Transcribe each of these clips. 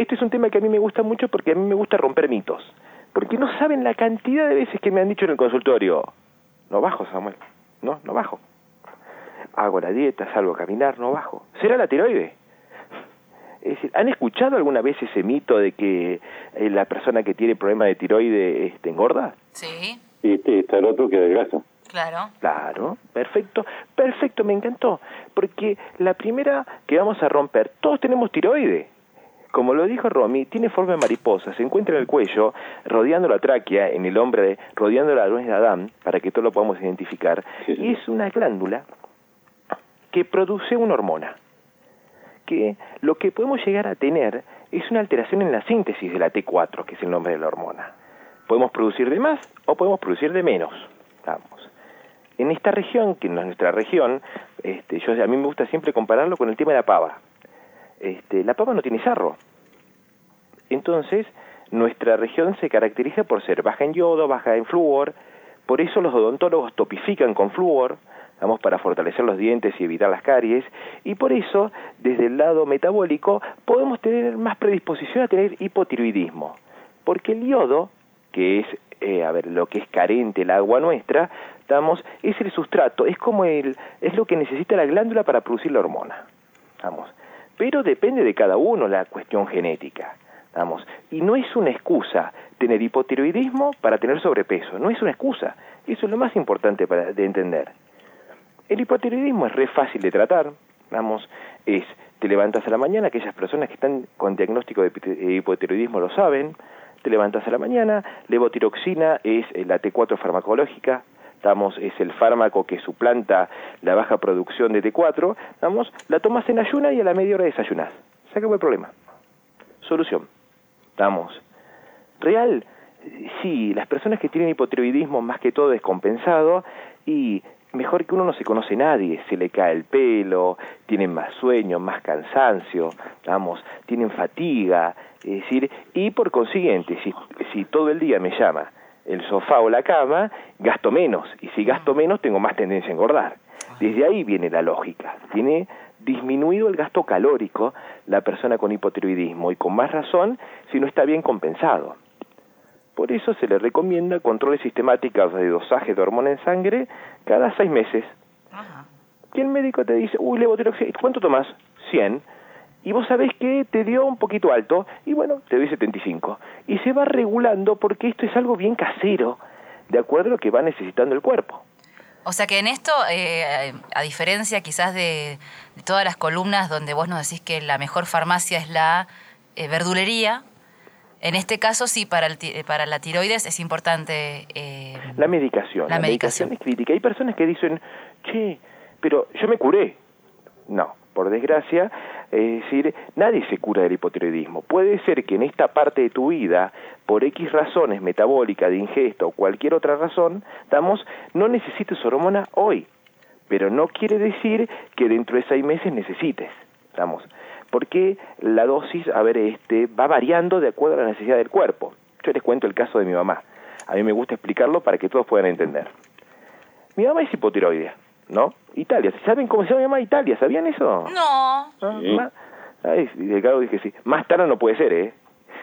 este es un tema que a mí me gusta mucho porque a mí me gusta romper mitos. Porque no saben la cantidad de veces que me han dicho en el consultorio, no bajo, Samuel, no bajo. Hago la dieta, salgo a caminar, no bajo. ¿Será la tiroides? Es decir, ¿han escuchado alguna vez ese mito de que la persona que tiene problema de tiroides engorda? Sí. Está el otro que adelgaza. Claro, perfecto, me encantó. Porque la primera que vamos a romper, todos tenemos tiroides. Como lo dijo Romy, tiene forma de mariposa, se encuentra en el cuello, rodeando la tráquea, en el hombre, rodeando la nuez de Adán, para que todos lo podamos identificar, y es una glándula que produce una hormona, que lo que podemos llegar a tener es una alteración en la síntesis de la T4, que es el nombre de la hormona. Podemos producir de más o podemos producir de menos, vamos. En esta región, que no es nuestra región, a mí me gusta siempre compararlo con el tema de la pava. La pava no tiene sarro. Entonces, nuestra región se caracteriza por ser baja en yodo, baja en flúor. Por eso los odontólogos topifican con flúor, vamos, para fortalecer los dientes y evitar las caries. Y por eso, desde el lado metabólico, podemos tener más predisposición a tener hipotiroidismo. Porque el yodo, que es lo que es carente el agua nuestra, es el sustrato, es lo que necesita la glándula para producir la hormona. Vamos. Pero depende de cada uno la cuestión genética. Vamos. Y no es una excusa tener hipotiroidismo para tener sobrepeso, no es una excusa. Eso es lo más importante de entender. El hipotiroidismo es re fácil de tratar, te levantas a la mañana, aquellas personas que están con diagnóstico de hipotiroidismo lo saben, te levantas a la mañana, levotiroxina es la T4 farmacológica, es el fármaco que suplanta la baja producción de T4, la tomas en ayuna y a la media hora desayunás. Se acabó el problema. Solución. Real, sí, las personas que tienen hipotiroidismo más que todo descompensado, y mejor que uno no se conoce nadie, se le cae el pelo, tienen más sueño, más cansancio, tienen fatiga, es decir, y por consiguiente, si todo el día me llama el sofá o la cama, gasto menos, y si gasto menos tengo más tendencia a engordar. Desde ahí viene la lógica, tiene disminuido el gasto calórico la persona con hipotiroidismo, y con más razón si no está bien compensado. Por eso se le recomienda controles sistemáticos de dosaje de hormona en sangre cada 6 meses. Ajá. Y el médico te dice, levotiroxina, ¿cuánto tomás? 100. Y vos sabés que te dio un poquito alto, y bueno, te doy 75. Y se va regulando porque esto es algo bien casero, de acuerdo a lo que va necesitando el cuerpo. O sea que en esto, a diferencia quizás de todas las columnas donde vos nos decís que la mejor farmacia es la verdulería, en este caso sí, para la tiroides es importante... La medicación. La medicación es crítica. Hay personas que dicen, pero yo me curé. No, por desgracia, es decir, nadie se cura del hipotiroidismo. Puede ser que en esta parte de tu vida, por X razones metabólicas, de ingesta o cualquier otra razón, no necesites hormona hoy. Pero no quiere decir que dentro de 6 meses necesites. Porque la dosis, va variando de acuerdo a la necesidad del cuerpo. Yo les cuento el caso de mi mamá. A mí me gusta explicarlo para que todos puedan entender. Mi mamá es hipotiroidea, ¿no? Italia. ¿Saben cómo se llama Italia? ¿Sabían eso? No. Claro, dije sí. Más tarde no puede ser, ¿eh?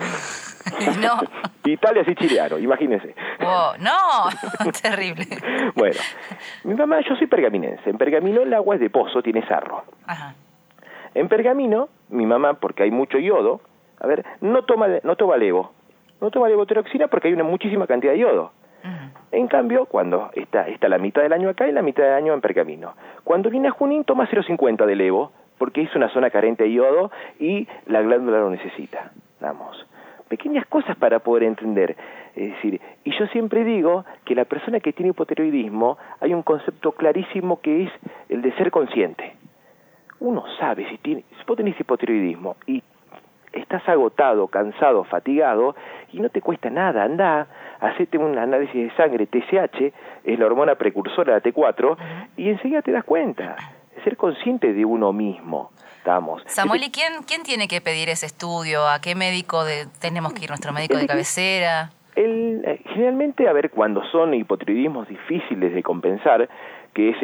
No. Italia siciliano, imagínense. Oh, no, terrible. Bueno, mi mamá, yo soy pergaminense. En Pergamino el agua es de pozo, tiene sarro. Ajá. En Pergamino, mi mamá, porque hay mucho yodo, no toma levotiroxina porque hay una muchísima cantidad de yodo. Uh-huh. En cambio, cuando está la mitad del año acá y la mitad del año en Pergamino. Cuando viene a Junín, toma 0,50 de levo, porque es una zona carente de yodo y la glándula lo necesita. Pequeñas cosas para poder entender. Es decir, y yo siempre digo que la persona que tiene hipotiroidismo, hay un concepto clarísimo que es el de ser consciente. Uno sabe, si vos tenés hipotiroidismo y estás agotado, cansado, fatigado, y no te cuesta nada, andá, hacete un análisis de sangre, TSH, es la hormona precursora de la T4, y enseguida te das cuenta, ser consciente de uno mismo. Samuel, ¿y quién tiene que pedir ese estudio? ¿A qué médico tenemos que ir, nuestro médico de cabecera? Generalmente, cuando son hipotiroidismos difíciles de compensar, que es el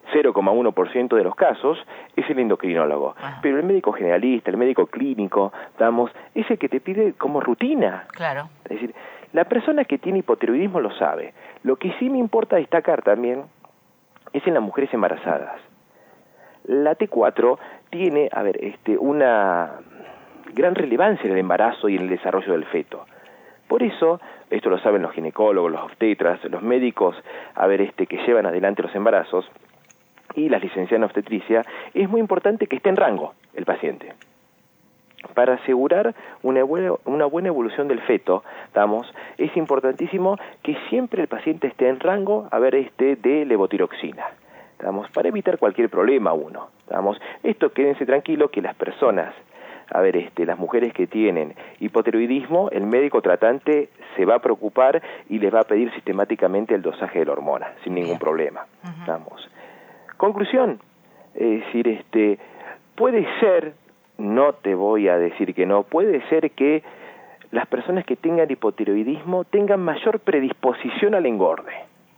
0,1% de los casos, es el endocrinólogo. Pero el médico generalista, el médico clínico, es el que te pide como rutina. Claro. Es decir, la persona que tiene hipotiroidismo lo sabe. Lo que sí me importa destacar también es en las mujeres embarazadas. La T4 tiene, una gran relevancia en el embarazo y en el desarrollo del feto. Por eso, esto lo saben los ginecólogos, los obstetras, los médicos, que llevan adelante los embarazos y las licenciadas en obstetricia, es muy importante que esté en rango el paciente. Para asegurar una buena evolución del feto, es importantísimo que siempre el paciente esté en rango, de levotiroxina. Para evitar cualquier problema Esto quédense tranquilos que las personas, las mujeres que tienen hipotiroidismo, el médico tratante se va a preocupar y les va a pedir sistemáticamente el dosaje de la hormona, sin ningún problema. Conclusión, es decir, puede ser, no te voy a decir que no, puede ser que las personas que tengan hipotiroidismo tengan mayor predisposición al engorde.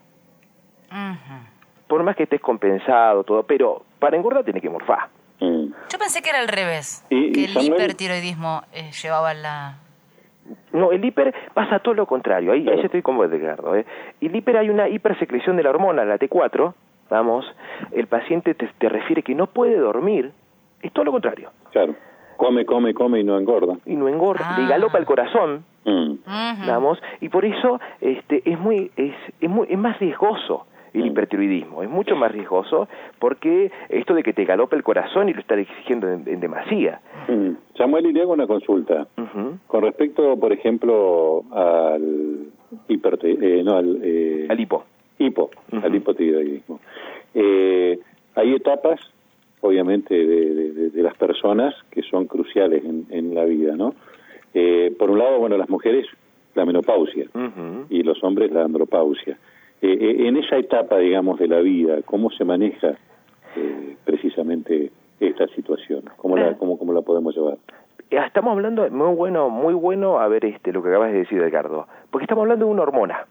Por más que estés compensado, todo, pero para engordar tiene que morfar. Yo pensé que era al revés, que el hipertiroidismo llevaba la... No, el hiper pasa todo lo contrario, ahí estoy con vos, Edgardo. El hiper, hay una hipersecreción de la hormona, la T4, el paciente te refiere que no puede dormir, es todo lo contrario. Claro, come y no engorda. Y no engorda, le galopa el corazón, y por eso es más riesgoso el hipertiroidismo, es mucho más riesgoso porque esto de que te galope el corazón y lo estás exigiendo en demasía. Samuel, y le hago una consulta. Con respecto, por ejemplo, al al hipotiroidismo. Hay etapas, obviamente, de las personas que son cruciales en la vida, ¿no? Por un lado, las mujeres, la menopausia, y los hombres, la andropausia. En esa etapa, digamos, de la vida, ¿cómo se maneja precisamente esta situación? ¿Cómo la podemos llevar? Estamos hablando, muy bueno, lo que acabas de decir, Edgardo, porque estamos hablando de una hormona.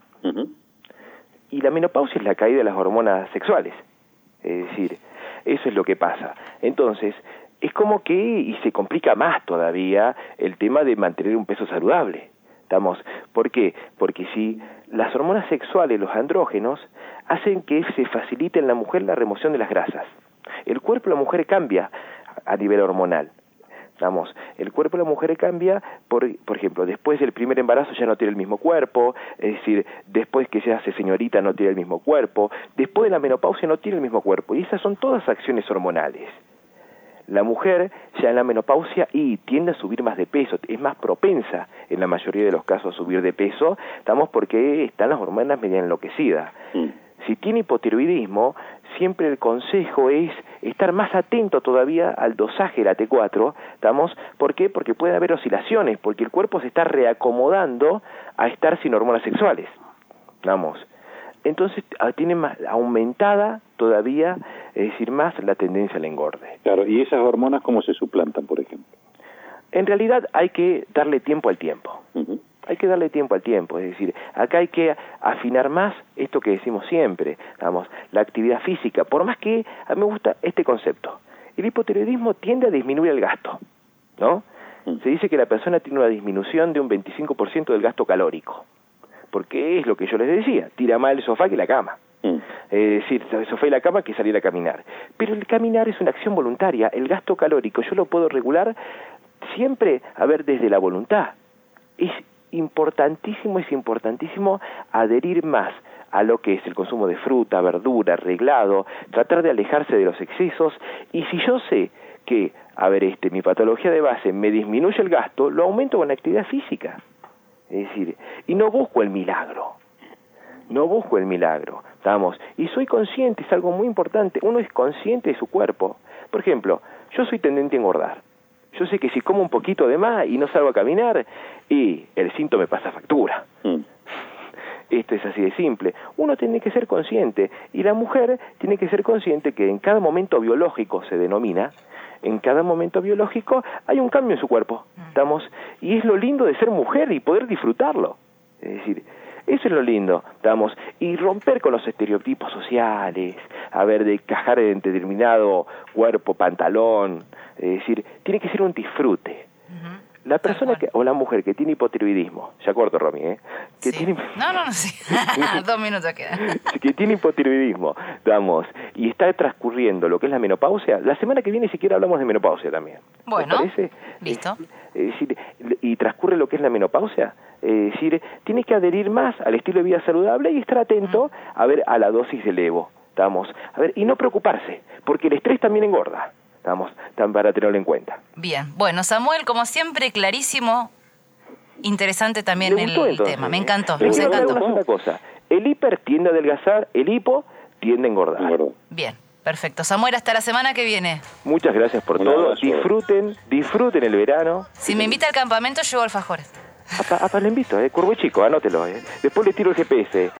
Y la menopausia es la caída de las hormonas sexuales. Es decir, eso es lo que pasa. Entonces, es como que, y se complica más todavía, el tema de mantener un peso saludable. ¿Por qué? Porque si las hormonas sexuales, los andrógenos, hacen que se facilite en la mujer la remoción de las grasas. El cuerpo de la mujer cambia a nivel hormonal. El cuerpo de la mujer cambia, por ejemplo, después del primer embarazo ya no tiene el mismo cuerpo, es decir, después que se hace señorita no tiene el mismo cuerpo, después de la menopausia no tiene el mismo cuerpo, y esas son todas acciones hormonales. La mujer ya en la menopausia tiende a subir más de peso, es más propensa en la mayoría de los casos a subir de peso, porque están las hormonas medio enloquecidas. Si tiene hipotiroidismo, siempre el consejo es estar más atento todavía al dosaje de la T4, ¿por qué? Porque puede haber oscilaciones, porque el cuerpo se está reacomodando a estar sin hormonas sexuales, Entonces tiene más aumentada todavía, es decir, más la tendencia al engorde. Claro, ¿y esas hormonas cómo se suplantan, por ejemplo? En realidad hay que darle tiempo al tiempo. Hay que darle tiempo al tiempo, es decir, acá hay que afinar más esto que decimos siempre, la actividad física, por más que a mí me gusta este concepto. El hipotiroidismo tiende a disminuir el gasto, ¿no? Se dice que la persona tiene una disminución de un 25% del gasto calórico, porque es lo que yo les decía, tira más el sofá que la cama. Es decir, el sofá y la cama que salir a caminar. Pero el caminar es una acción voluntaria, el gasto calórico yo lo puedo regular siempre, desde la voluntad. Es importantísimo adherir más a lo que es el consumo de fruta, verdura, reglado, tratar de alejarse de los excesos, y si yo sé que, mi patología de base me disminuye el gasto, lo aumento con la actividad física. Es decir, y no busco el milagro, y soy consciente, es algo muy importante, uno es consciente de su cuerpo. Por ejemplo, yo soy tendente a engordar. Yo sé que si como un poquito de más y no salgo a caminar, y el síntoma me pasa factura. Esto es así de simple. Uno tiene que ser consciente, y la mujer tiene que ser consciente que en cada momento biológico se denomina, en cada momento biológico hay un cambio en su cuerpo. Y es lo lindo de ser mujer y poder disfrutarlo. Es decir, eso es lo lindo, y romper con los estereotipos sociales, de encajar en determinado cuerpo, pantalón. Es decir, tiene que ser un disfrute. La persona o la mujer que tiene hipotiroidismo, ya corto, Romy, que tiene... No, sí. 2 minutos quedan. Que tiene hipotiroidismo, y está transcurriendo lo que es la menopausia, la semana que viene siquiera hablamos de menopausia también. Bueno, ¿te parece? Listo. Es decir, y transcurre lo que es la menopausia, es decir, tiene que adherir más al estilo de vida saludable y estar atento a la dosis del Evo, y no preocuparse, porque el estrés también engorda. Para tenerlo en cuenta. Bien, bueno, Samuel, como siempre, clarísimo, interesante también el tema. Me encantó, me encantó. Una cosa, el hiper tiende a adelgazar, el hipo tiende a engordar. Bien, perfecto. Samuel, hasta la semana que viene. Muchas gracias por todo. Disfruten el verano. Si me invita al campamento, llevo alfajores. Le invito, Curvo Chico, anótelo. Después le tiro el GPS.